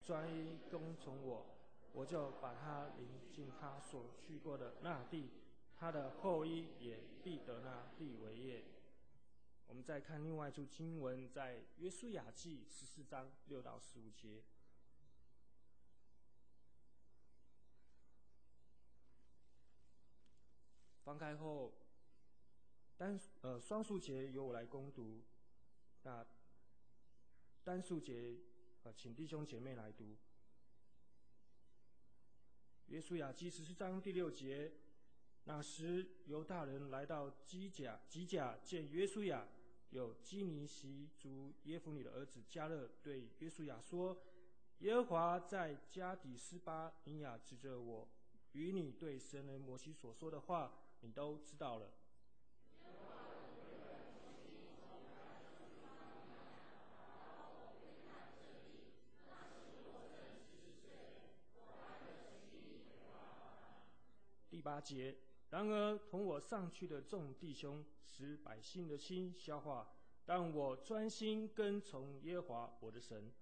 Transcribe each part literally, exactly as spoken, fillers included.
专一跟从我，我就把他领进他所去过的那地，他的后裔也必得那地为业。我们再看另外一处经文，在约书亚记十四章六到十五节。翻开后，单呃双数节由我来攻读，那单数节呃请弟兄姐妹来读。约书亚记十四章第六节，那时犹大人来到基甲，基甲见约书亚，有基尼西族耶孚尼的儿子迦勒对约书亚说：耶和华在加底斯巴尼亚指着我与你对神人摩西所说的话，你都知道了。第八节，然而同我上去的众弟兄使百姓的心消化，但我专心跟从耶和华我的神。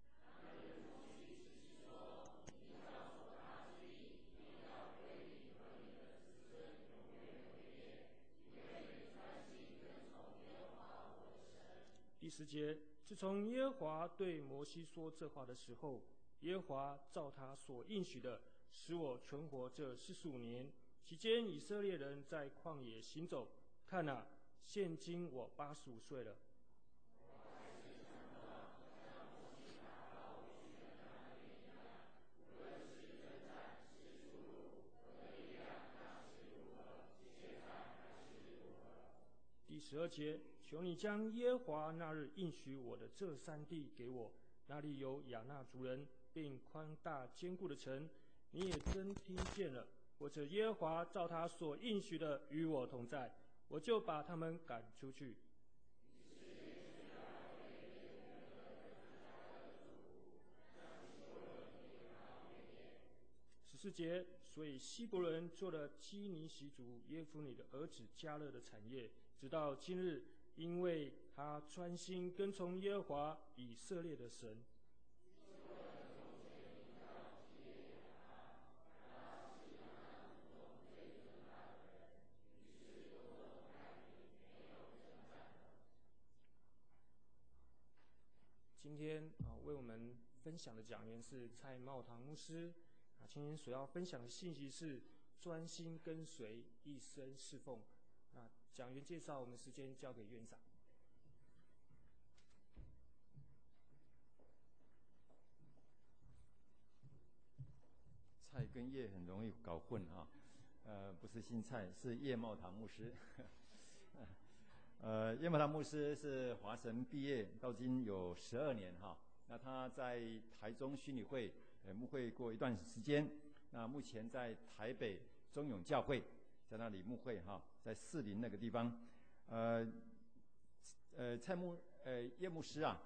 第十节，自从耶和华对摩西说这话的时候，耶和华照他所应许的，使我存活这四十五年。期间以色列人在旷野行走，看啊，现今我八十五岁了。第十二节，求你将耶和华那日应许我的这山地给我，那里有亚衲族人，并宽大坚固的城。你也真听见了，或者耶和华照他所应许的与我同在，我就把他们赶出去。十四节，所以希伯伦做了基尼西族耶孚尼的儿子迦勒的产业，直到今日，因为他专心跟从耶和华以色列的神。今天啊，为我们分享的讲员是蔡茂堂牧师啊。今天所要分享的信息是专心跟随，一生侍奉。那讲员介绍，我们时间交给院长。 蔡跟叶很容易搞混啊，呃，不是姓蔡，是叶茂堂牧师。呃，叶茂堂牧师是华神毕业，到今有十二年哈。那他在台中宣理会呃牧会过一段时间，那目前在台北中永教会，在那里牧会哈，在士林那个地方。呃，呃，蔡牧呃叶牧师啊，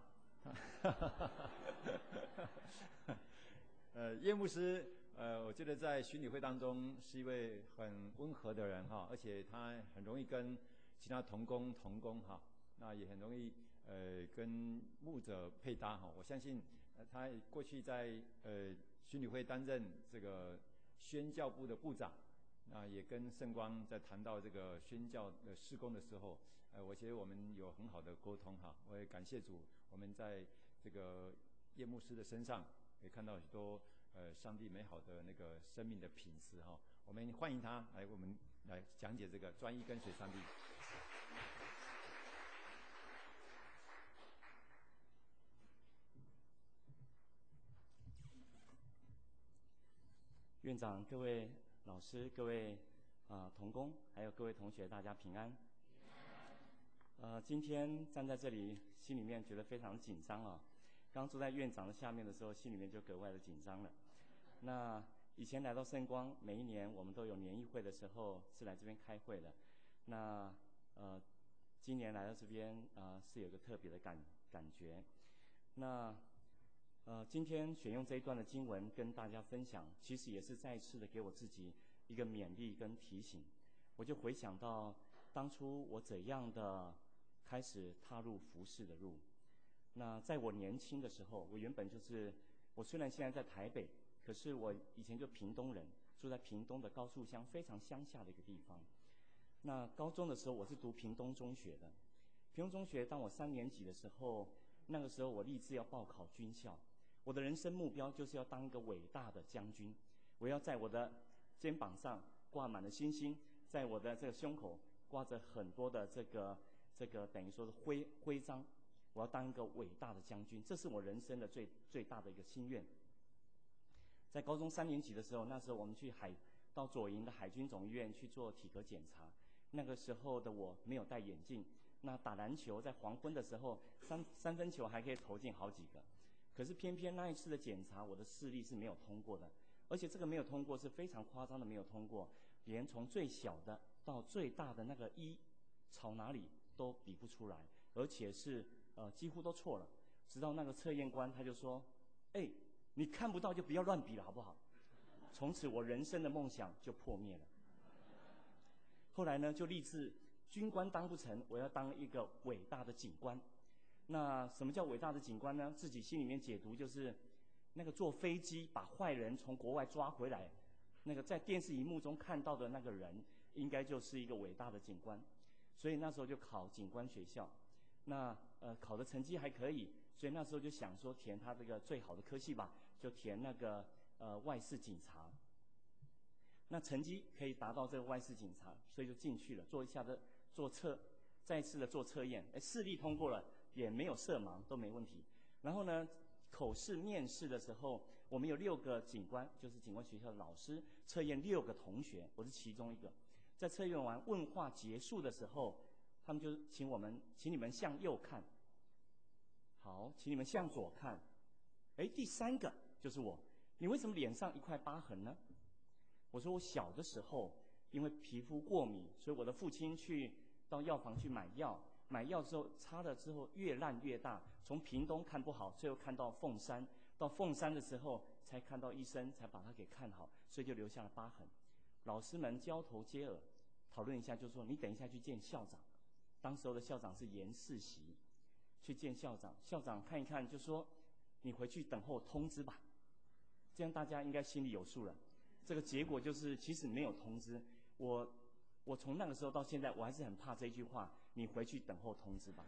呃叶牧师。呃，我觉得在宣理会当中是一位很温和的人哈，而且他很容易跟其他同工同工哈，那也很容易呃跟牧者配搭哈。我相信呃他过去在呃宣理会担任这个宣教部的部长，那也跟圣光在谈到这个宣教的事工的时候，呃，我觉得我们有很好的沟通哈。我也感谢主，我们在这个叶牧师的身上也看到许多。呃，上帝美好的那个生命的品质哈，我们欢迎他来我们来讲解这个专一跟随上帝。 院长、各位老师、各位啊、呃、同工，还有各位同学，大家平安。呃，今天站在这里，心里面觉得非常紧张啊。刚坐在院长的下面的时候，心里面就格外的紧张了。那以前来到圣光，每一年我们都有年议会的时候是来这边开会的。那呃，今年来到这边啊、呃，是有个特别的感感觉。那呃，今天选用这一段的经文跟大家分享，其实也是再次的给我自己一个勉励跟提醒。我就回想到当初我怎样的开始踏入服事的路。那在我年轻的时候，我原本就是我虽然现在在台北，可是我以前就屏东人，住在屏东的高树乡，非常乡下的一个地方。那高中的时候，我是读屏东中学的。屏东中学，当我三年级的时候，那个时候我立志要报考军校。我的人生目标就是要当一个伟大的将军，我要在我的肩膀上挂满了星星，在我的这个胸口挂着很多的这个这个等于说是徽徽章，我要当一个伟大的将军，这是我人生的最最大的一个心愿。在高中三年级的时候，那时候我们去海到左营的海军总医院去做体格检查，那个时候的我没有戴眼镜，那打篮球在黄昏的时候，三三分球还可以投进好几个。可是偏偏那一次的检查，我的视力是没有通过的，而且这个没有通过是非常夸张的没有通过，连从最小的到最大的那个一朝哪里都比不出来，而且是呃几乎都错了。直到那个测验官他就说：“哎，你看不到就不要乱比了，好不好？”从此我人生的梦想就破灭了。后来呢，就立志军官当不成，我要当一个伟大的警官。那什么叫伟大的警官呢？自己心里面解读就是那个坐飞机把坏人从国外抓回来，那个在电视荧幕中看到的那个人，应该就是一个伟大的警官。所以那时候就考警官学校，那呃考的成绩还可以，所以那时候就想说填他这个最好的科系吧，就填那个呃外事警察。那成绩可以达到这个外事警察，所以就进去了，做一下的做测，再次的做测验，哎，视力通过了。也没有色盲，都没问题。然后呢，口试面试的时候，我们有六个警官，就是警官学校的老师，测验六个同学，我是其中一个。在测验完问话结束的时候，他们就请我们，请你们向右看，好，请你们向左看。哎，第三个就是我，你为什么脸上一块疤痕呢？我说我小的时候因为皮肤过敏，所以我的父亲去到药房去买药。买药之后擦了之后越烂越大，从屏东看不好，最后看到凤山，到凤山的时候才看到医生，才把它给看好，所以就留下了疤痕。老师们交头接耳，讨论一下，就说你等一下去见校长。当时候的校长是严世袭，去见校长，校长看一看就说你回去等候通知吧。这样大家应该心里有数了。这个结果就是其实没有通知。我我从那个时候到现在，我还是很怕这句话。你回去等候通知吧。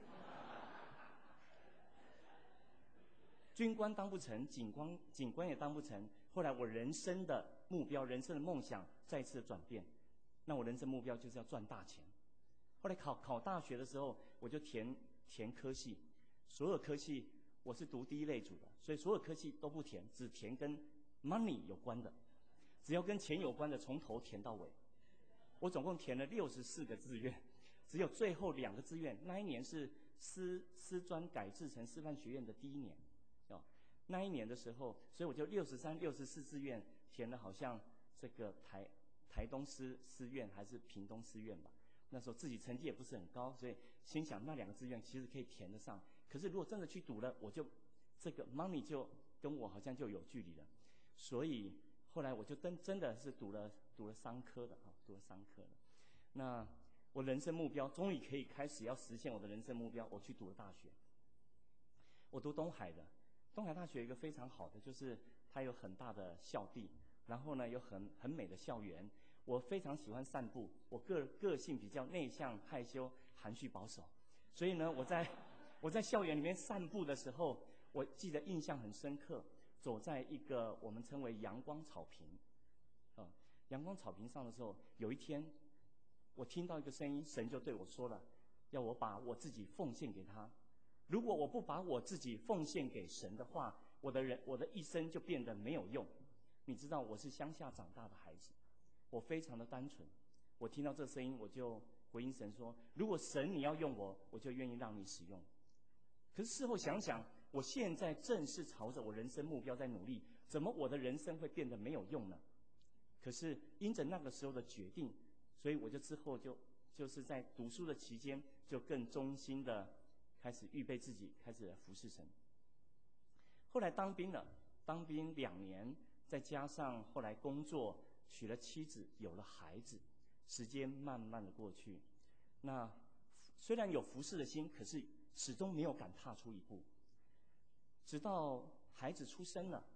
军官当不成，警官警官也当不成。后来我人生的目标、人生的梦想再次转变。那我人生目标就是要赚大钱。后来考考大学的时候，我就填填科系，所有科系我是读第一类组的，所以所有科系都不填，只填跟 money 有关的，只要跟钱有关的，从头填到尾。我总共填了六十四个志愿。只有最后两个志愿，那一年是师师专改制成师范学院的第一年，哦，那一年的时候，所以我就六十三、六十四志愿填了，好像这个台台东师师院还是屏东师院吧。那时候自己成绩也不是很高，所以心想那两个志愿其实可以填得上。可是如果真的去读了，我就这个 money 就跟我好像就有距离了。所以后来我就真真的是读了读了商科的啊，读了商科的。那我人生目标终于可以开始要实现我的人生目标，我去读了大学。我读东海的，东海大学有一个非常好的，就是它有很大的校地，然后呢有很很美的校园。我非常喜欢散步，我个个性比较内向、害羞、含蓄、保守，所以呢，我在我在校园里面散步的时候，我记得印象很深刻。走在一个我们称为阳光草坪，啊，阳光草坪上的时候，有一天。我听到一个声音，神就对我说了，要我把我自己奉献给他。如果我不把我自己奉献给神的话，我的人我的一生就变得没有用。你知道我是乡下长大的孩子，我非常的单纯。我听到这声音，我就回应神说：如果神你要用我，我就愿意让你使用。可是事后想想，我现在正是朝着我人生目标在努力，怎么我的人生会变得没有用呢？可是因着那个时候的决定，所以我就之后就就是在读书的期间，就更忠心的开始预备自己，开始服侍神。后来当兵了，当兵两年，再加上后来工作，娶了妻子，有了孩子，时间慢慢的过去。那虽然有服侍的心，可是始终没有敢踏出一步。直到孩子出生了，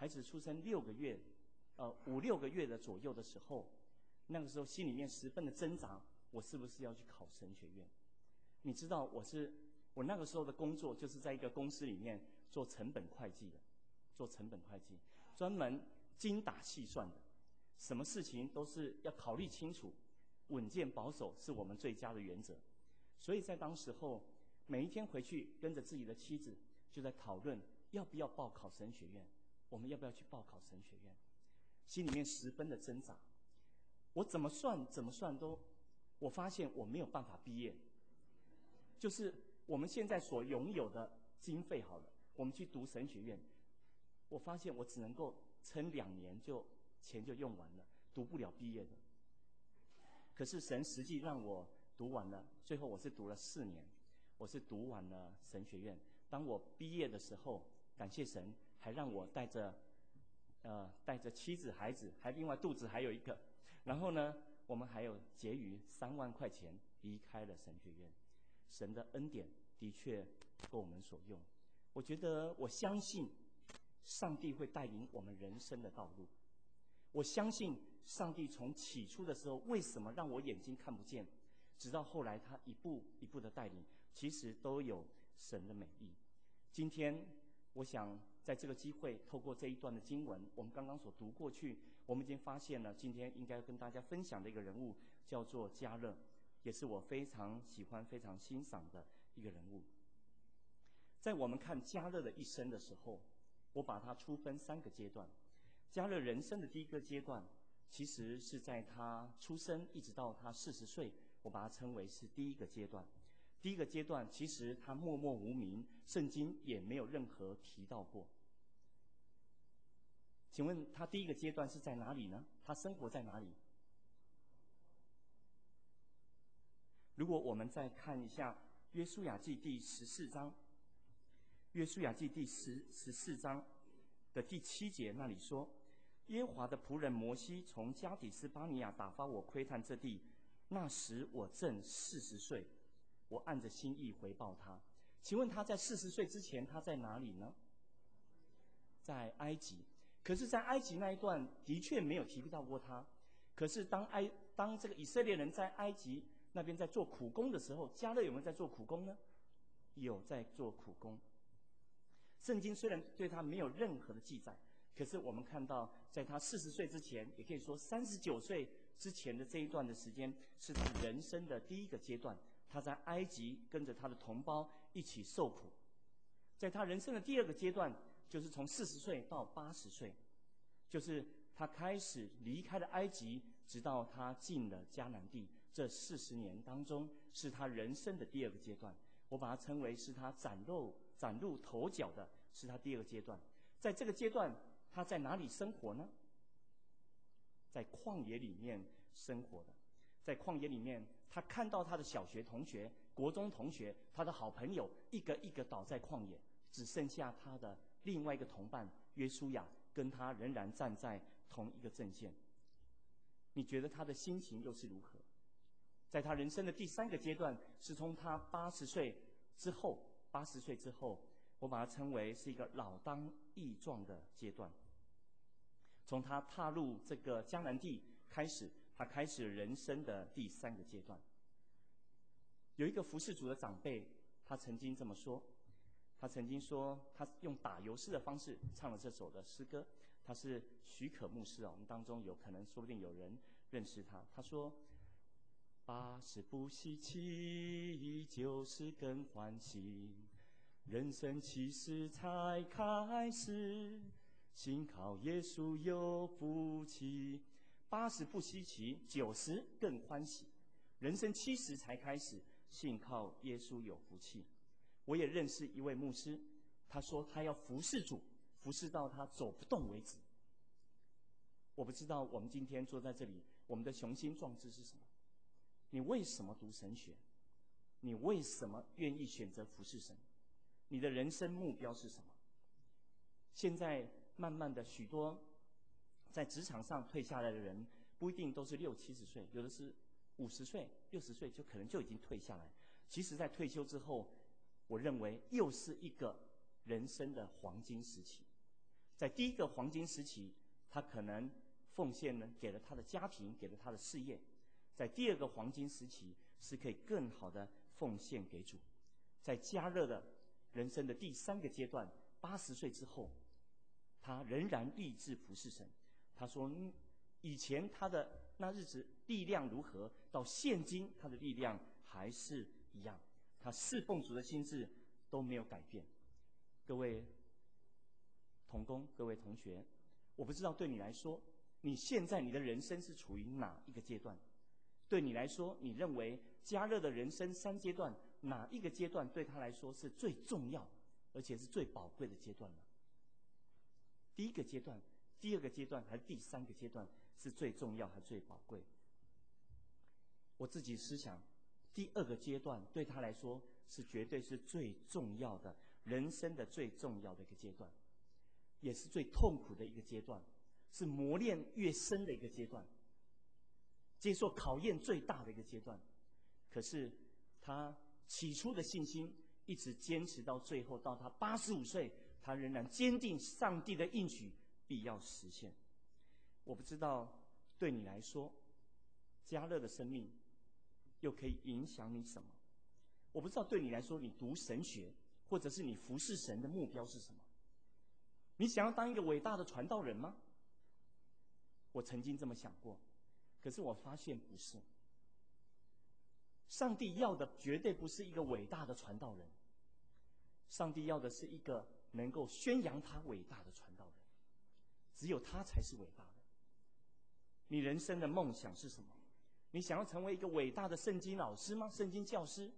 孩子出生六个月，呃五六个月的左右的时候，那个时候心里面十分的挣扎，我是不是要去考神学院？你知道我是我那个时候的工作就是在一个公司里面做成本会计的，做成本会计，专门精打细算的，什么事情都是要考虑清楚，稳健保守是我们最佳的原则。所以在当时候，每一天回去跟着自己的妻子就在讨论要不要报考神学院，我们要不要去报考神学院，心里面十分的挣扎。我怎么算怎么算都，我发现我没有办法毕业。就是我们现在所拥有的经费好了，我们去读神学院，我发现我只能够撑两年就钱就用完了，读不了毕业的。可是神实际让我读完了，最后我是读了四年，我是读完了神学院。当我毕业的时候，感谢神，还让我带着，呃，带着妻子、孩子，还另外肚子还有一个。然后呢，我们还有结余三万块钱离开了神学院。神的恩典的确够我们所用。我觉得我相信上帝会带领我们人生的道路。我相信上帝从起初的时候，为什么让我眼睛看不见，直到后来他一步一步的带领，其实都有神的美意。今天我想在这个机会，透过这一段的经文，我们刚刚所读过去，我们已经发现了今天应该跟大家分享的一个人物叫做迦勒，也是我非常喜欢非常欣赏的一个人物。在我们看迦勒的一生的时候，我把它粗分三个阶段。迦勒人生的第一个阶段，其实是在他出生一直到他四十岁，我把它称为是第一个阶段。第一个阶段其实他默默无名，圣经也没有任何提到过。请问他第一个阶段是在哪里呢？他生活在哪里？如果我们再看一下约书亚记第十四章，约书亚记第十十四章的第七节那里说，耶和华的仆人摩西从加底斯巴尼亚打发我窥探这地，那时我正四十岁，我按着心意回报他。请问他在四十岁之前他在哪里呢？在埃及。可是在埃及那一段的确没有提到过他。可是当埃当这个以色列人在埃及那边在做苦工的时候，迦勒有没有在做苦工呢？有在做苦工。圣经虽然对他没有任何的记载，可是我们看到在他四十岁之前，也可以说三十九岁之前的这一段的时间，是他人生的第一个阶段。他在埃及跟着他的同胞一起受苦。在他人生的第二个阶段，就是从四十岁到八十岁，就是他开始离开了埃及，直到他进了迦南地。这四十年当中，是他人生的第二个阶段。我把它称为是他崭露崭露头角的，是他第二个阶段。在这个阶段，他在哪里生活呢？在旷野里面生活的。在旷野里面，他看到他的小学同学、国中同学，他的好朋友一个一个倒在旷野，只剩下他的另外一个同伴约书亚跟他仍然站在同一个阵线。你觉得他的心情又是如何？在他人生的第三个阶段，是从他八十岁之后，八十岁之后，我把它称为是一个老当益壮的阶段。从他踏入这个迦南地开始，他开始人生的第三个阶段。有一个服事主的长辈，他曾经这么说，他曾经说，他用打油诗的方式唱了这首的诗歌。他是许可牧师啊，我们当中有可能说不定有人认识他。他说，八十不稀奇，九十更欢喜，人生七十才开始，信靠耶稣有福气。八十不稀奇，九十更欢喜，人生七十才开始，信靠耶稣有福气。我也认识一位牧师，他说他要服侍主，服侍到他走不动为止。我不知道我们今天坐在这里，我们的雄心壮志是什么？你为什么读神学？你为什么愿意选择服侍神？你的人生目标是什么？现在慢慢的，许多在职场上退下来的人，不一定都是六七十岁，有的是五十岁、六十岁就可能就已经退下来。其实在退休之后，我认为又是一个人生的黄金时期。 在第一个黄金时期，他可能奉献呢给了他的家庭，给了他的事业；在第二个黄金时期，是可以更好的奉献给主。在加勒的人生的第三个阶段，八十岁之后，他仍然立志服侍神。他说，嗯以前他的那日子力量如何，到现今他的力量还是一样，他侍奉主的心志都没有改变。各位同工，各位同学，我不知道对你来说，你现在你的人生是处于哪一个阶段？对你来说，你认为加勒的人生三阶段，哪一个阶段对他来说是最重要，而且是最宝贵的阶段呢？第一个阶段、第二个阶段还是第三个阶段是最重要还是最宝贵？我自己思想，第二个阶段对他来说是绝对是最重要的，人生的最重要的一个阶段，也是最痛苦的一个阶段，是磨练越深的一个阶段，接受考验最大的一个阶段。可是他起初的信心一直坚持到最后，到他八十五岁，他仍然坚定上帝的应许必要实现。我不知道对你来说，加勒的生命又可以影响你什么？我不知道对你来说，你读神学或者是你服侍神的目标是什么？你想要当一个伟大的传道人吗？我曾经这么想过，可是我发现不是。上帝要的绝对不是一个伟大的传道人，上帝要的是一个能够宣扬他伟大的传道人，只有他才是伟大的。你人生的梦想是什么？你想要成为一个伟大的圣经老师吗？圣经教师？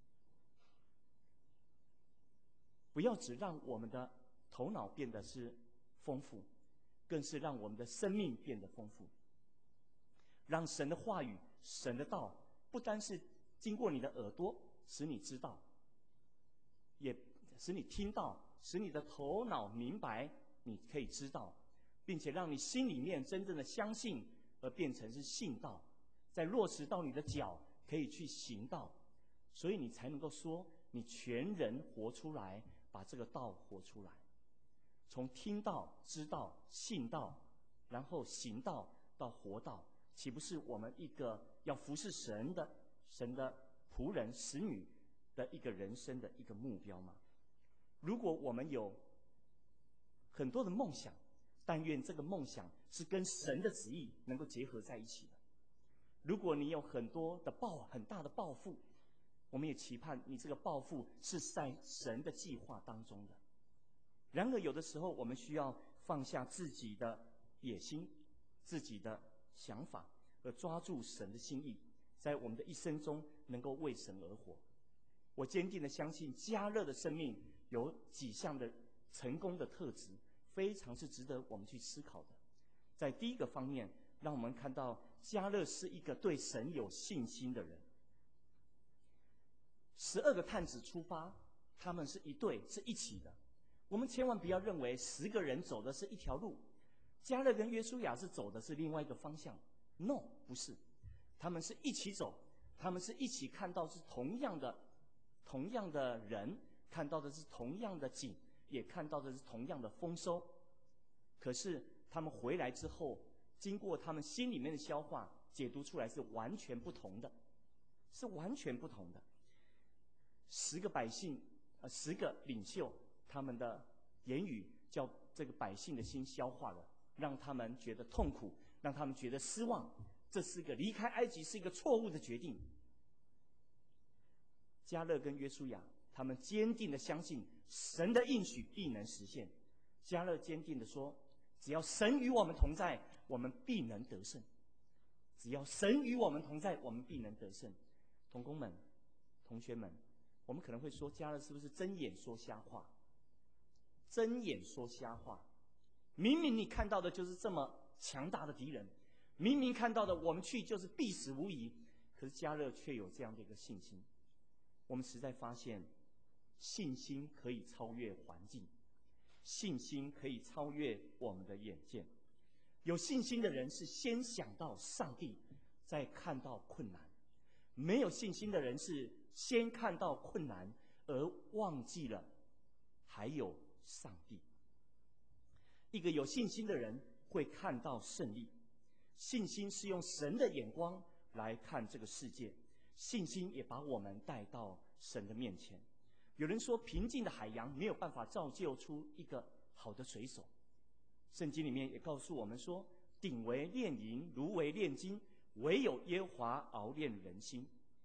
不要只让我们的头脑变得是丰富，更是让我们的生命变得丰富。让神的话语、神的道，不单是经过你的耳朵使你知道，也使你听到，使你的头脑明白，你可以知道，并且让你心里面真正的相信，而变成是信道，再落实到你的脚，可以去行道，所以你才能够说你全人活出来，把这个道活出来。从听到、知道、信道，然后行道到活道，岂不是我们一个要服侍神的神的仆人、使女的一个人生的一个目标吗？如果我们有很多的梦想，但愿这个梦想是跟神的旨意能够结合在一起的。如果你有很多的抱很大的抱负，我们也期盼你这个抱负是在神的计划当中的。然而有的时候我们需要放下自己的野心、自己的想法，而抓住神的心意，在我们的一生中能够为神而活。我坚定的相信加勒的生命有几项的成功的特质，非常是值得我们去思考的。在第一个方面，让我们看到加勒是一个对神有信心的人。十二个探子出发，他们是一对，是一起的。我们千万不要认为十个人走的是一条路，加勒跟约书亚是走的是另外一个方向。No， 不是，他们是一起走，他们是一起看到是同样的同样的人，看到的是同样的景，也看到的是同样的丰收。可是他们回来之后，经过他们心里面的消化，解读出来是完全不同的，是完全不同的。十个百姓，呃，十个领袖，他们的言语叫这个百姓的心消化了，让他们觉得痛苦，让他们觉得失望。这是一个离开埃及是一个错误的决定。加勒跟约书亚，他们坚定的相信神的应许必能实现。加勒坚定的说，只要神与我们同在，我们必能得胜。只要神与我们同在，我们必能得胜。同工们、同学们，我们可能会说，加勒是不是睁眼说瞎话？睁眼说瞎话，明明你看到的就是这么强大的敌人，明明看到的我们去就是必死无疑，可是加勒却有这样的一个信心。我们实在发现，信心可以超越环境，信心可以超越我们的眼见。有信心的人是先想到上帝，再看到困难；没有信心的人是先看到困难，而忘记了还有上帝。 一个有信心的人会看到胜利。信心是用神的眼光来看这个世界，信心也把我们带到神的面前。有人说，平静的海洋没有办法造就出一个好的水手。圣经里面也告诉我们说，鼎为炼银，炉为炼金，唯有耶和华熬炼人心。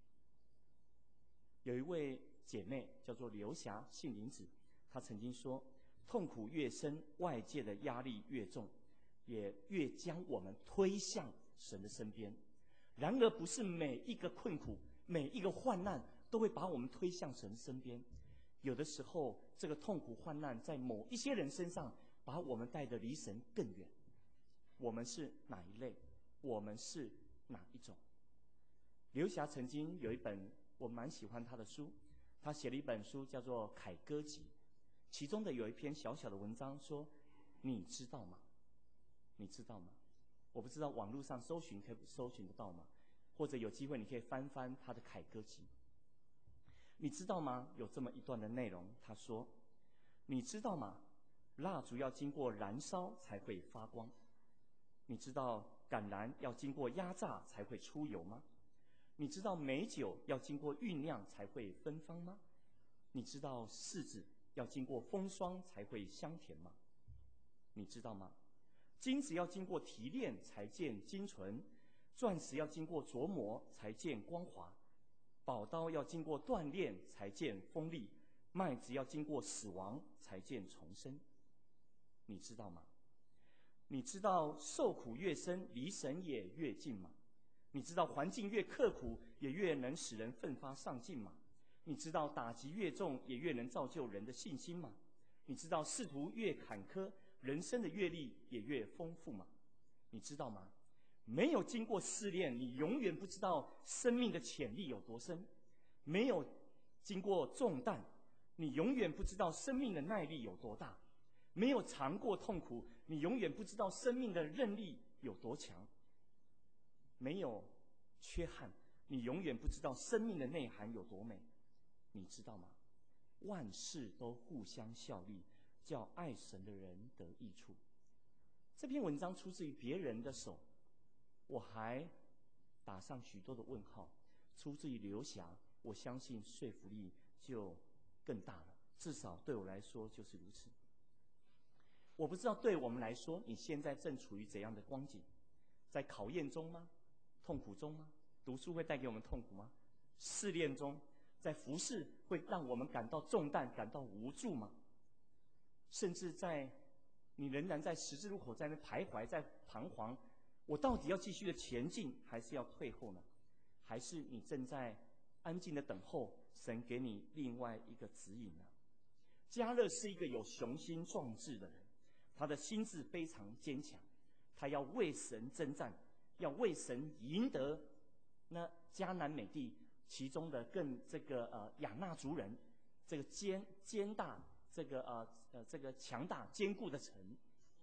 有一位姐妹叫做刘霞杏林子，她曾经说，痛苦越深，外界的压力越重，也越将我们推向神的身边。然而不是每一个困苦，每一个患难都会把我们推向神身边。有的时候这个痛苦患难在某一些人身上把我们带得离神更远。我们是哪一类？我们是哪一种？刘霞曾经有一本我蛮喜欢他的书，他写了一本书叫做《凯歌集》，其中的有一篇小小的文章说，你知道吗？你知道吗？我不知道网络上搜寻可以搜寻得到吗？或者有机会你可以翻翻他的《凯歌集》。你知道吗？有这么一段的内容，他说，你知道吗？蜡烛要经过燃烧才会发光。你知道橄榄要经过压榨才会出油吗？你知道美酒要经过酝酿才会芬芳吗？你知道柿子要经过风霜才会香甜吗？你知道吗？金子要经过提炼才见精纯，钻石要经过琢磨才见光滑，宝刀要经过锻炼才见锋利，麦子要经过死亡才见重生。你知道吗？你知道受苦越深，离神也越近吗？你知道环境越刻苦，也越能使人奋发上进吗？你知道打击越重，也越能造就人的信心吗？你知道仕途越坎坷，人生的阅历也越丰富吗？你知道吗？没有经过试炼，你永远不知道生命的潜力有多深。没有经过重担，你永远不知道生命的耐力有多大。没有尝过痛苦，你永远不知道生命的韧力有多强。没有缺憾，你永远不知道生命的内涵有多美。你知道吗？万事都互相效力，叫爱神的人得益处。这篇文章出自于别人的手，我还打上许多的问号。出自于刘霞，我相信说服力就更大了，至少对我来说就是如此。我不知道对我们来说，你现在正处于怎样的光景？在考验中吗？痛苦中吗？读书会带给我们痛苦吗？试炼中，在服事会让我们感到重担，感到无助吗？甚至在你仍然在十字路口在那徘徊，在彷徨，我到底要继续的前进，还是要退后呢？还是你正在安静的等候神给你另外一个指引呢？迦勒是一个有雄心壮志的人，他的心智非常坚强，他要为神征战，要为神赢得那迦南美地其中的更这个呃亚纳族人这个坚坚大这个呃呃这个强大坚固的城。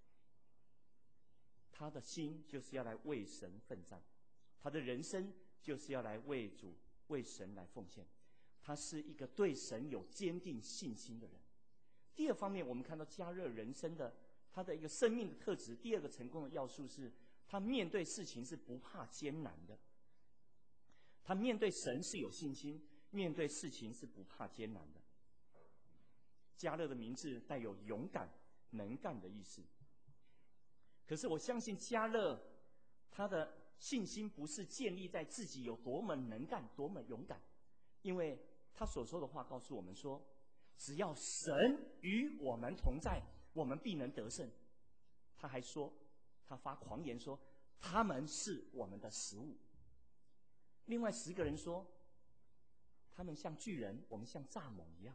他的心就是要来为神奋战，他的人生就是要来为主为神来奉献。他是一个对神有坚定信心的人。第二方面，我们看到迦勒人生的他的一个生命的特质，第二个成功的要素是他面对事情是不怕艰难的。他面对神是有信心，面对事情是不怕艰难的。迦勒的名字带有勇敢能干的意思。可是我相信迦勒他的信心不是建立在自己有多么能干多么勇敢，因为他所说的话告诉我们说，只要神与我们同在，我们必能得胜。他还说，他发狂言说，他们是我们的食物。另外十个人说，他们像巨人，我们像蚱蜢一样。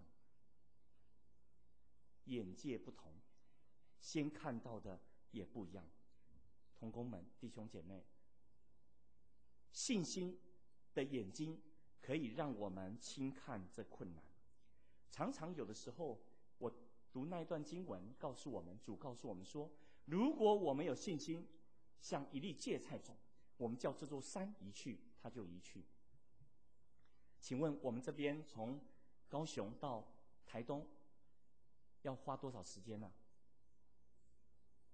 眼界不同，先看到的也不一样。同工们，弟兄姐妹，信心的眼睛可以让我们轻看这困难。常常有的时候，我读那一段经文告诉我们，主告诉我们说，如果我们有信心，像一粒芥菜种，我们叫这座山移去，它就移去。请问我们这边从高雄到台东要花多少时间呢、啊？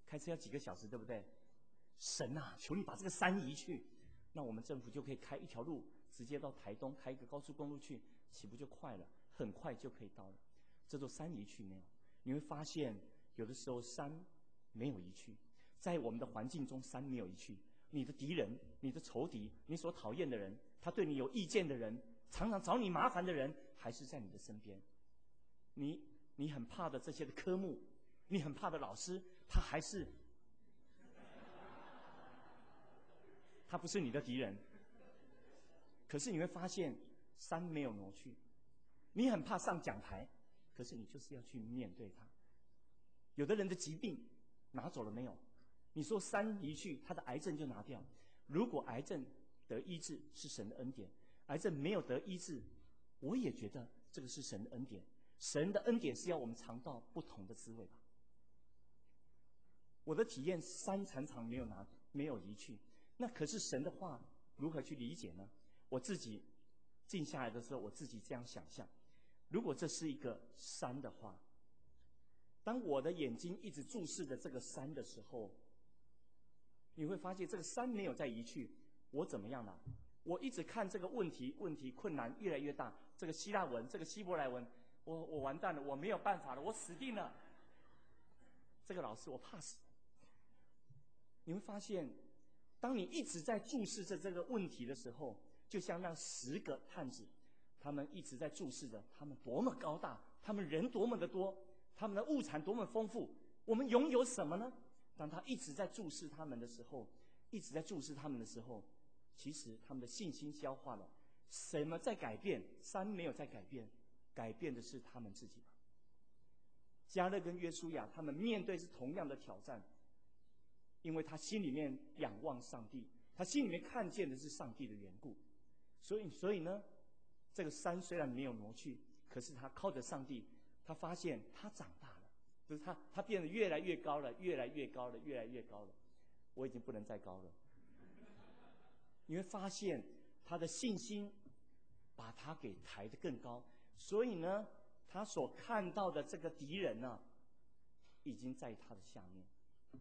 开车要几个小时，对不对？神啊，求你把这个山移去，那我们政府就可以开一条路，直接到台东，开一个高速公路去，岂不就快了？很快就可以到了。这座山移去没有？你会发现，有的时候山没有移去，在我们的环境中，山没有移去。你的敌人、你的仇敌、你所讨厌的人，他对你有意见的人，常常找你麻烦的人，还是在你的身边。你你很怕的这些的科目，你很怕的老师，他还是他不是你的敌人。可是你会发现，山没有挪去。你很怕上讲台，可是你就是要去面对它。有的人的疾病拿走了没有？你说山移去，他的癌症就拿掉。如果癌症得医治，是神的恩典；癌症没有得医治，我也觉得这个是神的恩典。神的恩典是要我们尝到不同的滋味吧。我的体验，山常常没有拿，没有移去。那可是神的话如何去理解呢？我自己静下来的时候，我自己这样想象：如果这是一个山的话，当我的眼睛一直注视着这个山的时候，你会发现这个山没有再移去，我怎么样了？我一直看这个问题，问题困难越来越大。这个希腊文，这个希伯来文，我我完蛋了，我没有办法了，我死定了。这个老师我怕死。你会发现，当你一直在注视着这个问题的时候，就像那十个探子，他们一直在注视着他们多么高大，他们人多么的多，他们的物产多么丰富，我们拥有什么呢？当他一直在注视他们的时候，一直在注视他们的时候，其实他们的信心消化了。什么在改变？山没有在改变，改变的是他们自己。迦勒跟约书亚他们面对是同样的挑战，因为他心里面仰望上帝，他心里面看见的是上帝的缘故。所以所以呢，这个山虽然没有挪去，可是他靠着上帝，他发现他长大了。就是他，他变得越来越高了，越来越高了，越来越高了。我已经不能再高了。你会发现他的信心把他给抬得更高，所以呢，他所看到的这个敌人呢、啊，已经在他的下面。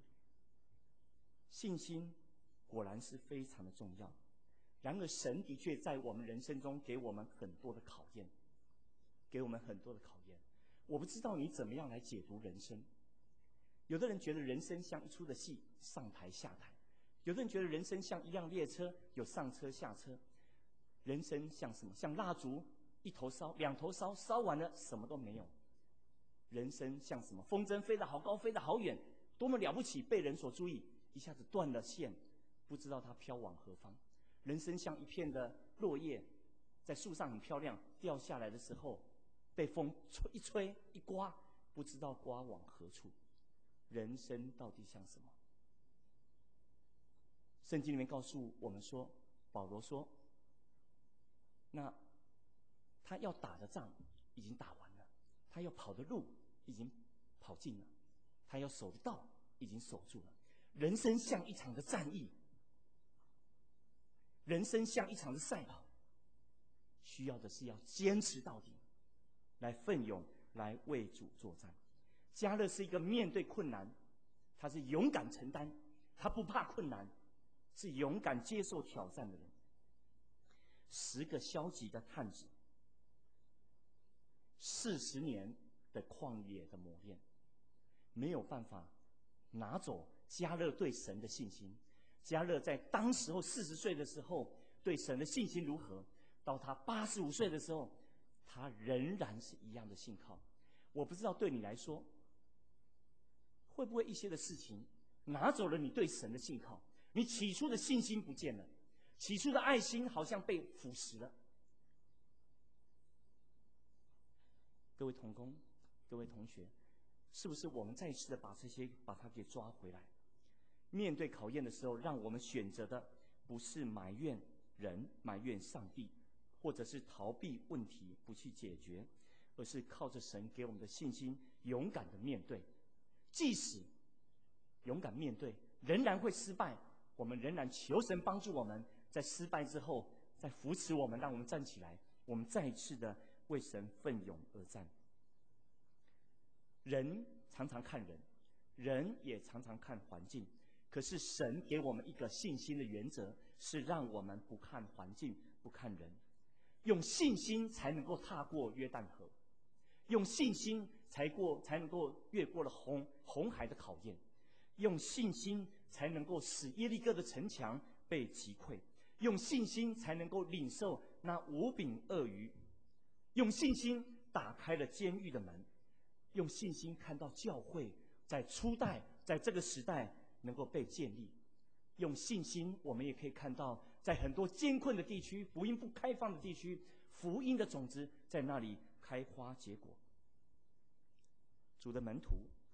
信心果然是非常的重要。然而，神的确在我们人生中给我们很多的考验，给我们很多的考验。我不知道你怎么样来解读人生。有的人觉得人生像一出的戏，上台下台；有的人觉得人生像一辆列车，有上车下车。人生像什么？像蜡烛，一头烧，两头烧，烧完了什么都没有。人生像什么？风筝飞得好高，飞得好远，多么了不起，被人所注意，一下子断了线，不知道它飘往何方。人生像一片的落叶，在树上很漂亮，掉下来的时候，被风吹一吹一刮，不知道刮往何处。人生到底像什么？圣经里面告诉我们说，保罗说，那他要打的仗已经打完了，他要跑的路已经跑尽了，他要守的道已经守住了。人生像一场的战役，人生像一场的赛跑，需要的是要坚持到底，来奋勇，来为主作战。迦勒是一个面对困难，他是勇敢承担，他不怕困难，是勇敢接受挑战的人。十个消极的探子，四十年的旷野的磨练，没有办法拿走迦勒对神的信心。迦勒在当时候四十岁的时候，对神的信心如何？到他八十五岁的时候，他仍然是一样的信靠。我不知道对你来说，会不会一些的事情拿走了你对神的信靠，你起初的信心不见了，起初的爱心好像被腐蚀了。各位同工，各位同学，是不是我们再一次的把这些把它给抓回来？面对考验的时候，让我们选择的不是埋怨人、埋怨上帝，或者是逃避问题不去解决，而是靠着神给我们的信心，勇敢的面对。即使勇敢面对，仍然会失败，我们仍然求神帮助我们，在失败之后再扶持我们，让我们站起来，我们再一次的为神奋勇而战。人常常看人， 人也常常看环境，可是神给我们一个信心的原则，是让我们不看环境，不看人，用信心才能够踏过约旦河，用信心才过才能够越过了红红海的考验，用信心才能够使耶利哥的城墙被击溃，用信心才能够领受那五饼二鱼，用信心打开了监狱的门，用信心看到教会在初代在这个时代能够被建立，用信心我们也可以看到在很多艰困的地区，福音不开放的地区，福音的种子在那里开花结果。主的门徒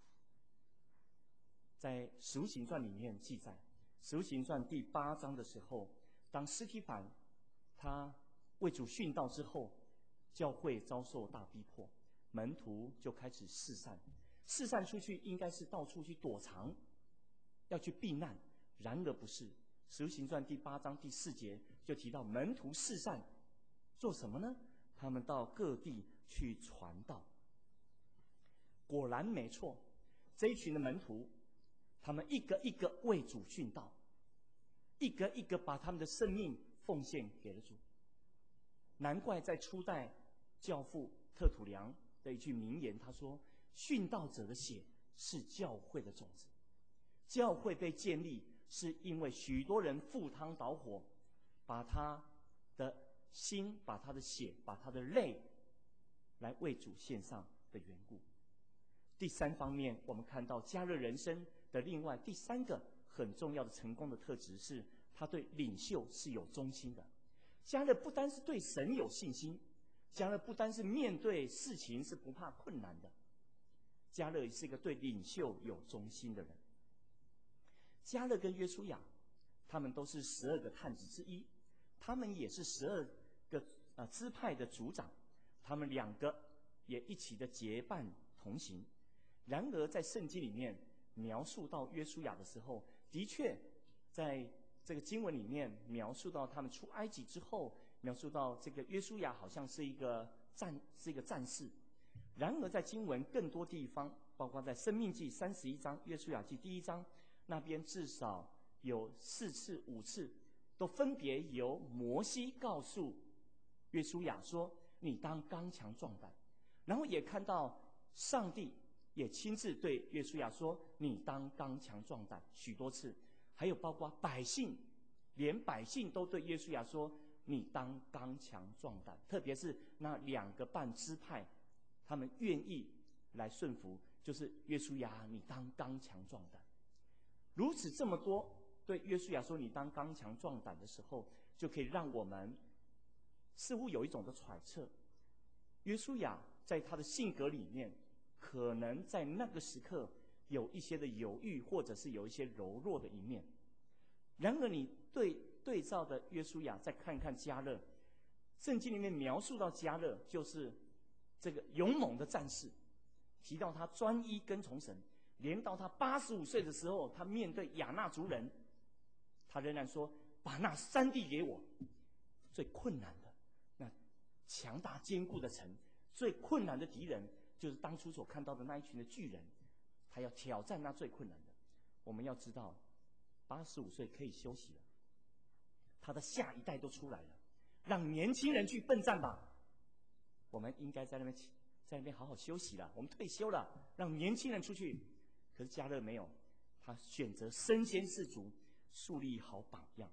在使徒行传里面记载，使徒行传第八章的时候，当司提反他为主殉道之后，教会遭受大逼迫，门徒就开始四散，四散出去应该是到处去躲藏，要去避难，然而不是。使徒行传第八章第四节就提到门徒四散做什么呢？他们到各地去传道。果然没错，这一群的门徒，他们一个一个为主殉道，一个一个把他们的生命奉献给了主。难怪在初代教父特土良的一句名言，他说：殉道者的血是教会的种子。教会被建立是因为许多人赴汤蹈火，把他的心，把他的血，把他的泪来为主献上的缘故。第三方面，我们看到加勒人生的另外第三个很重要的成功的特质是，他对领袖是有忠心的。加勒不单是对神有信心，加勒不单是面对事情是不怕困难的，加勒是一个对领袖有忠心的人。加勒跟约书亚，他们都是十二个探子之一，他们也是十二个呃支派的族长，他们两个也一起的结伴同行。然而在圣经里面描述到约书亚的时候，的确在这个经文里面描述到他们出埃及之后，描述到这个约书亚好像是一个战是一个战士。然而在经文更多地方，包括在申命记三十一章、约书亚记第一章那边，至少有四次五次都分别由摩西告诉约书亚说，你当刚强壮胆。然后也看到上帝也亲自对约书亚说，你当刚强壮胆，许多次。还有包括百姓，连百姓都对约书亚说，你当刚强壮胆。特别是那两个半支派，他们愿意来顺服，就是约书亚，你当刚强壮胆。如此这么多对约书亚说你当刚强壮胆的时候，就可以让我们似乎有一种的揣测，约书亚在他的性格里面，可能在那个时刻有一些的犹豫，或者是有一些柔弱的一面。然而你对对照的约书亚，再看看迦勒，圣经里面描述到迦勒就是这个勇猛的战士，提到他专一跟从神，连到他八十五岁的时候，他面对亚衲族人，他仍然说，把那山地给我。最困难的那强大坚固的城，最困难的敌人就是当初所看到的那一群的巨人，他要挑战那最困难的。我们要知道八十五岁可以休息了，他的下一代都出来了，让年轻人去奋战吧。我们应该在那边在那边好好休息了，我们退休了，让年轻人出去。可是迦勒没有，他选择身先士卒，树立好榜样。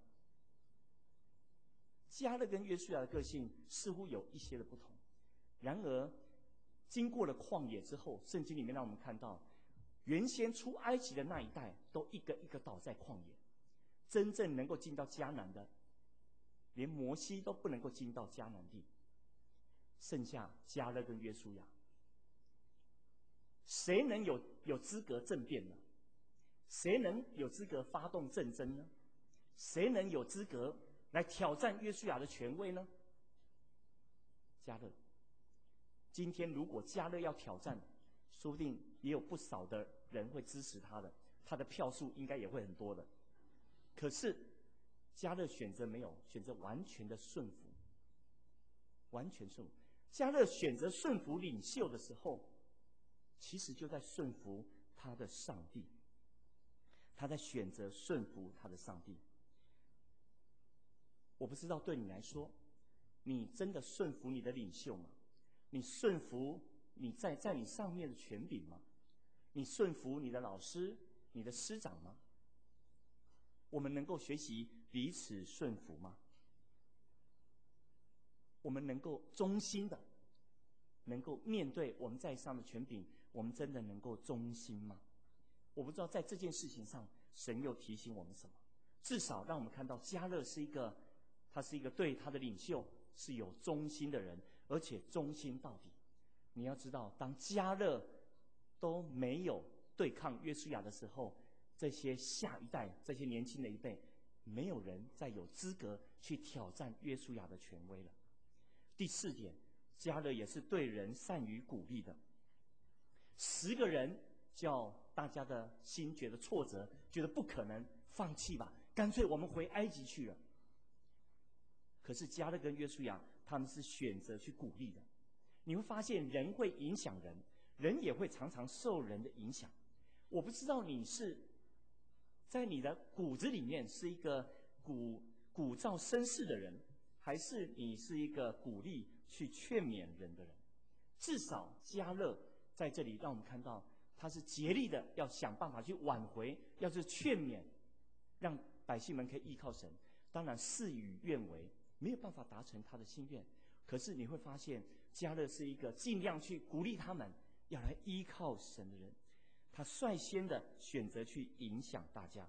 迦勒跟约书亚的个性似乎有一些的不同，然而经过了旷野之后，圣经里面让我们看到，原先出埃及的那一代都一个一个倒在旷野，真正能够进到迦南的，连摩西都不能够进到迦南地，剩下迦勒跟约书亚。谁能有有资格政变呢？谁能有资格发动战争呢？谁能有资格来挑战约书亚的权威呢？迦勒。今天如果迦勒要挑战，说不定也有不少的人会支持他的，他的票数应该也会很多的。可是迦勒选择没有，选择完全的顺服，完全顺服。迦勒选择顺服领袖的时候，其实就在顺服他的上帝，他在选择顺服他的上帝。我不知道对你来说，你真的顺服你的领袖吗？你顺服你在在你上面的权柄吗？你顺服你的老师、你的师长吗？我们能够学习彼此顺服吗？我们能够忠心的，能够面对我们在上的权柄，我们真的能够忠心吗？我不知道在这件事情上，神又提醒我们什么？至少让我们看到迦勒是一个，他是一个对他的领袖是有忠心的人，而且忠心到底。你要知道，当迦勒都没有对抗约书亚的时候，这些下一代，这些年轻的一辈，没有人再有资格去挑战约书亚的权威了。第四点，迦勒也是对人善于鼓励的。十个人叫大家的心觉得挫折，觉得不可能，放弃吧，干脆我们回埃及去了。可是迦勒跟约书亚他们是选择去鼓励的。你会发现人会影响人，人也会常常受人的影响。我不知道你是在你的骨子里面是一个鼓鼓噪声势的人，还是你是一个鼓励去劝勉人的人。至少迦勒在这里让我们看到，他是竭力的要想办法去挽回，要去劝勉，让百姓们可以依靠神。当然事与愿违，没有办法达成他的心愿。可是你会发现迦勒是一个尽量去鼓励他们要来依靠神的人，他率先的选择去影响大家，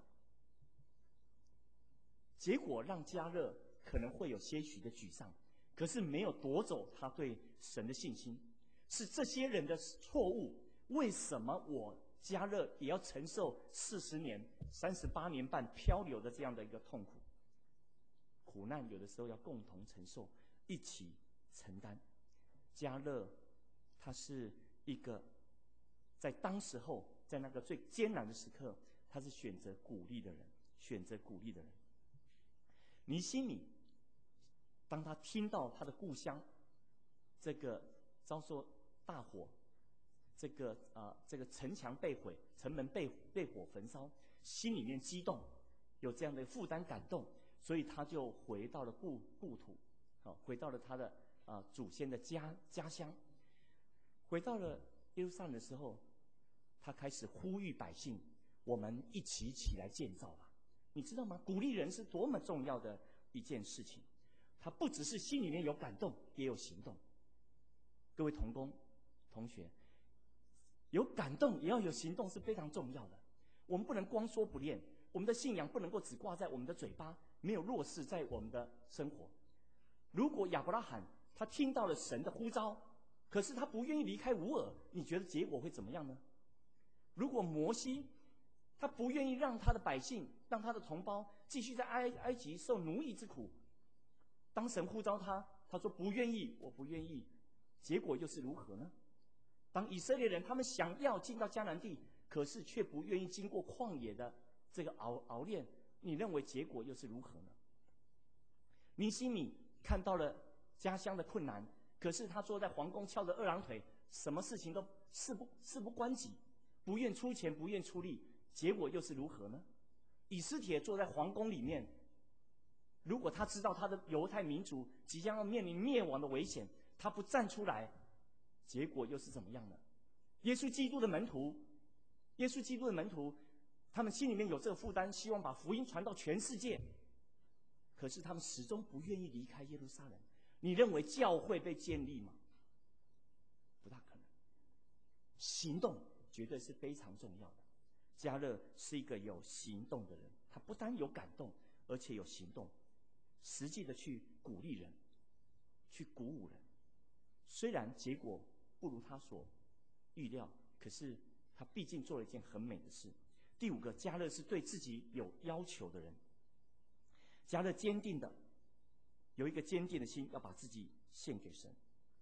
结果让迦勒可能会有些许的沮丧，可是没有夺走他对神的信心。是这些人的错误，为什么我迦勒也要承受四十年、三十八年半漂流的这样的一个痛苦？苦难有的时候要共同承受，一起承担。迦勒他是一个在当时候，在那个最艰难的时刻，他是选择鼓励的人，选择鼓励的人。尼希米当他听到他的故乡这个遭受大火，这个呃这个城墙被毁，城门被被火焚烧，心里面激动，有这样的负担感动，所以他就回到了故故土，好，回到了他的啊、呃、祖先的家家乡。回到了耶路撒冷的时候，他开始呼吁百姓，我们一起起来建造吧。你知道吗？鼓励人是多么重要的一件事情。他不只是心里面有感动，也有行动。各位同工同学，有感动也要有行动是非常重要的。我们不能光说不练，我们的信仰不能够只挂在我们的嘴巴，没有落实在我们的生活。如果亚伯拉罕他听到了神的呼召，可是他不愿意离开吾珥，你觉得结果会怎么样呢？如果摩西他不愿意让他的百姓，让他的同胞继续在埃埃及受奴役之苦，当神呼召他，他说不愿意，我不愿意，结果又是如何呢？当以色列人他们想要进到迦南地，可是却不愿意经过旷野的这个熬熬炼，你认为结果又是如何呢？尼希米看到了家乡的困难，可是他坐在皇宫翘着二郎腿，什么事情都事不事不关己，不愿出钱，不愿出力，结果又是如何呢？以斯帖坐在皇宫里面，如果他知道他的犹太民族即将要面临灭亡的危险，他不站出来，结果又是怎么样呢？耶稣基督的门徒，耶稣基督的门徒，他们心里面有这个负担，希望把福音传到全世界，可是他们始终不愿意离开耶路撒冷。你认为教会被建立吗？不大可能。行动绝对是非常重要的。迦勒是一个有行动的人，他不单有感动，而且有行动，实际的去鼓励人，去鼓舞人。虽然结果不如他所预料，可是他毕竟做了一件很美的事。第五个，迦勒是对自己有要求的人。迦勒坚定的有一个坚定的心，要把自己献给神，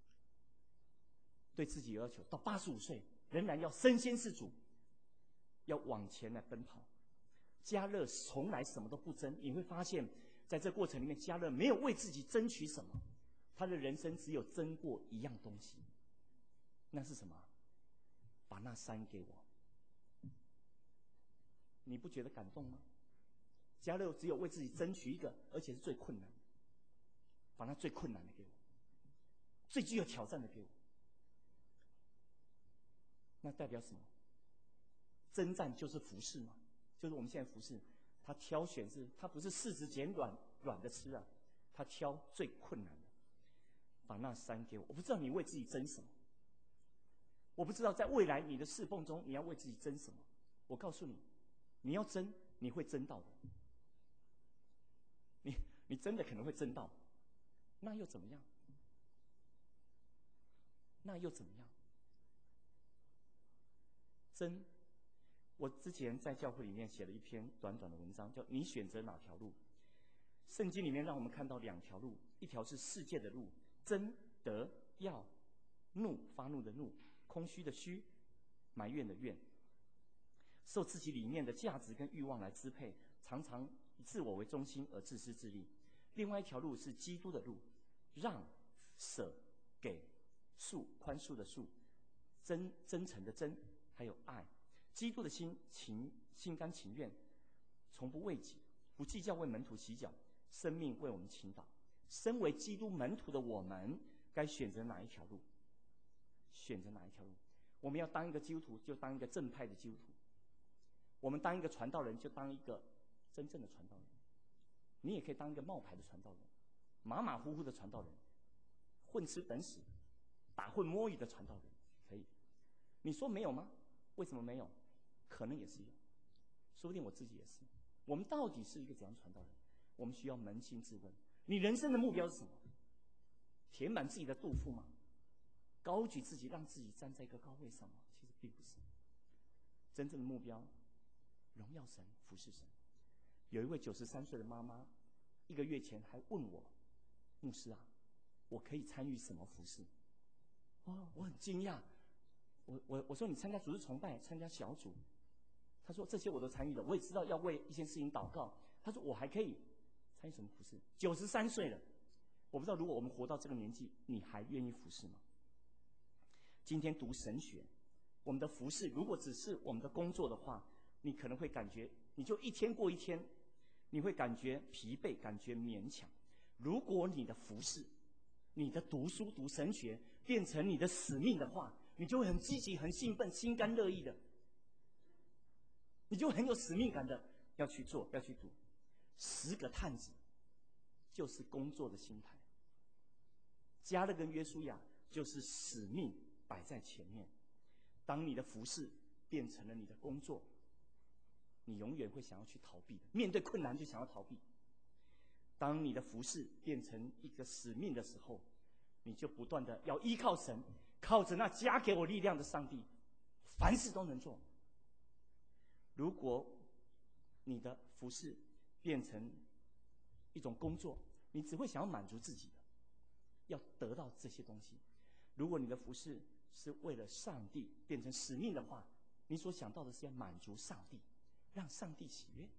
对自己有要求，到八十五岁仍然要身先士卒，要往前来奔跑。迦勒从来什么都不争，你会发现在这过程里面，迦勒没有为自己争取什么，他的人生只有争过一样东西，那是什么？把那山给我， 你不觉得感动吗？迦勒只有为自己争取一个，而且是最困难的，把那最困难的给我，最具有挑战的给我。那代表什么？征战就是服侍嘛，就是我们现在服侍。他挑选是，他不是柿子捡软软的吃啊，他挑最困难的，把那山给我。我不知道你为自己争什么，我不知道在未来你的侍奉中你要为自己争什么。我告诉你，你要争，你会争到的。你你真的可能会争到，那又怎么样？那又怎么样？争。我之前在教会里面写了一篇短短的文章，叫“你选择哪条路”。圣经里面让我们看到两条路，一条是世界的路，争得要，怒发怒的怒，空虚的虚，埋怨的怨，受自己里面的价值跟欲望来支配，常常以自我为中心而自私自利。另外一条路是基督的路，让、舍、给、恕，宽恕的恕，真真诚的真，还有爱。基督的心情心甘情愿，从不为己，不计较为门徒洗脚，生命为我们倾倒。身为基督门徒的我们，该选择哪一条路？选择哪一条路？我们要当一个基督徒，就当一个正派的基督徒；我们当一个传道人，就当一个真正的传道人。你也可以当一个冒牌的传道人，马马虎虎的传道人，混吃等死、打混摸鱼的传道人，可以。你说没有吗？为什么没有？可能也是有，说不定我自己也是。我们到底是一个怎样传道人？我们需要扪心自问：你人生的目标是什么？填满自己的肚腹吗？高举自己，让自己站在一个高位上吗？其实并不是。真正的目标，荣耀神，服侍神。有一位九十三岁的妈妈，一个月前还问我：牧师啊，我可以参与什么服侍？哇，我很惊讶。我我我说你参加主日崇拜，参加小组。他说这些我都参与了，我也知道要为一些事情祷告。他说我还可以参与什么服侍？九十三岁了，我不知道如果我们活到这个年纪，你还愿意服侍吗？今天读神学，我们的服侍如果只是我们的工作的话，你可能会感觉你就一天过一天，你会感觉疲惫，感觉勉强。如果你的服侍，你的读书读神学变成你的使命的话，你就会很积极、很兴奋、心甘乐意的，你就很有使命感的要去做、要去读。十个探子就是工作的心态，迦勒跟约书亚就是使命摆在前面。当你的服事变成了你的工作，你永远会想要去逃避的，面对困难就想要逃避。当你的服事变成一个使命的时候，你就不断的要依靠神，靠着那加给我力量的上帝，凡事都能做。如果你的服事变成一种工作，你只会想要满足自己的，要得到这些东西。如果你的服事是为了上帝变成使命的话，你所想到的是要满足上帝，让上帝喜悦。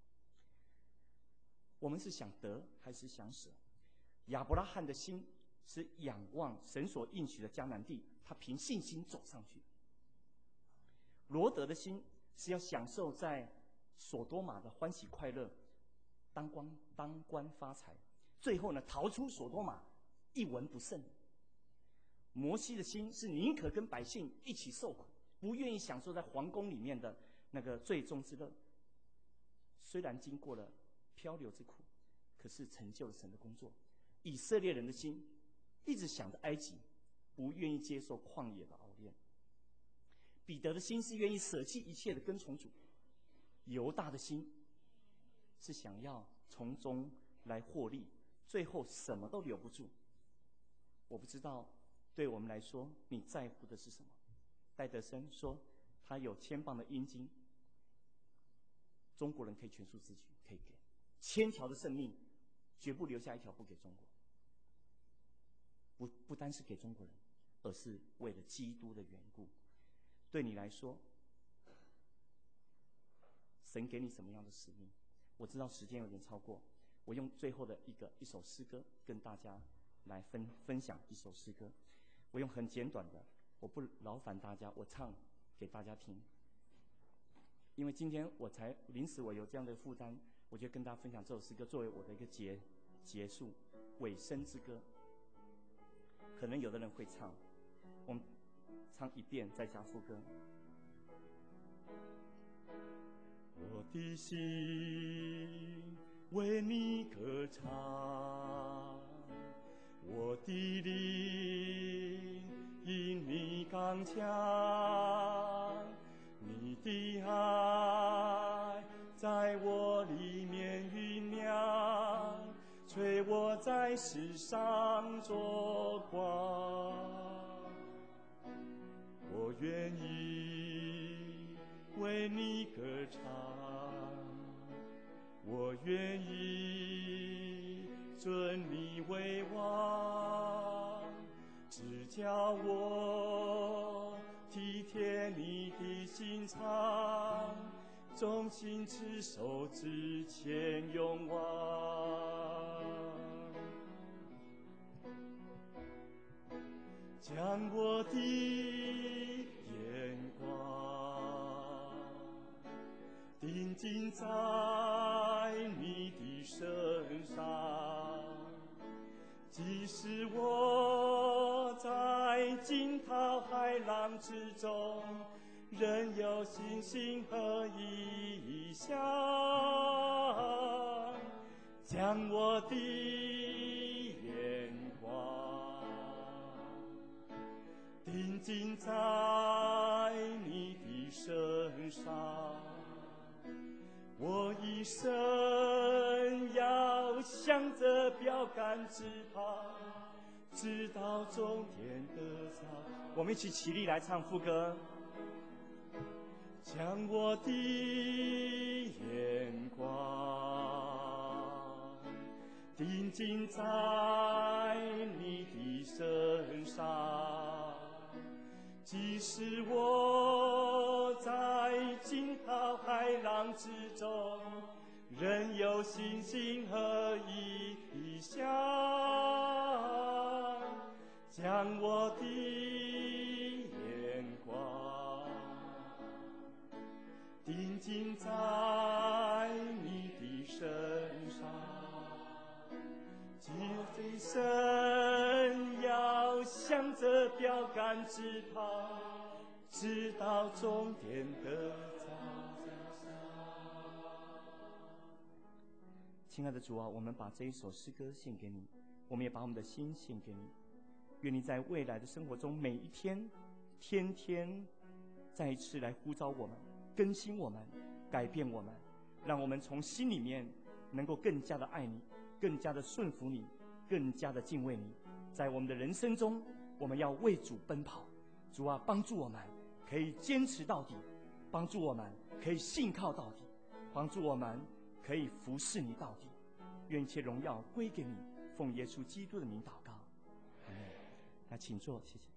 我们是想得还是想舍？亚伯拉罕的心是仰望神所应许的迦南地，他凭信心走上去。罗得的心是要享受在所多玛的欢喜快乐，当官当官发财，最后呢逃出所多玛，一文不剩。摩西的心是宁可跟百姓一起受苦，不愿意享受在皇宫里面的那个最终之乐。虽然经过了漂流之苦，可是成就了神的工作。以色列人的心一直想着埃及，不愿意接受旷野的熬炼。彼得的心是愿意舍弃一切的跟从主。犹大的心是想要从中来获利，最后什么都留不住。我不知道对我们来说你在乎的是什么。戴德生说他有千磅的阴茎，中国人可以全数自举，可以给千条的生命，绝不留下一条不给中国。不不单是给中国人，而是为了基督的缘故。对你来说，神给你什么样的使命？我知道时间有点超过，我用最后的一个一首诗歌跟大家来分分享一首诗歌。我用很简短的，我不劳烦大家，我唱给大家听。 因为今天我才临时我有这样的负担，我就跟大家分享这首诗歌作为我的一个结结束尾声之歌。可能有的人会唱，我们唱一遍再加副歌。我的心为你歌唱，我的灵因你刚强，你的爱在我里面酝酿，催我在世上做光。我愿意为你歌唱，我愿意尊你为王，只叫我体贴你的心肠，忠心持守，之前勇往，将我的眼光定睛在你的身上，即使我在惊涛骇浪之中，仍有信心和意向，将我的眼光定睛在你的身上，我一生要向着标杆直跑，直到终点得着。我们一起起立来唱副歌。将我的眼光定睛在你的身上，即使我在惊涛骇浪之中，仍有信心和意向，将我的眼光定睛在你的身上，这生要向着标杆直跑，直到终点得着。亲爱的主啊，我们把这一首诗歌献给你，我们也把我们的心献给你。愿你在未来的生活中每一天天天再一次来呼召我们，更新我们，改变我们，让我们从心里面能够更加的爱你，更加的顺服你，更加的敬畏你。在我们的人生中，我们要为主奔跑。主啊，帮助我们可以坚持到底，帮助我们可以信靠到底，帮助我们可以服侍你到底。愿一切荣耀归给你，奉耶稣基督的名祷告，阿们。那请坐，谢谢。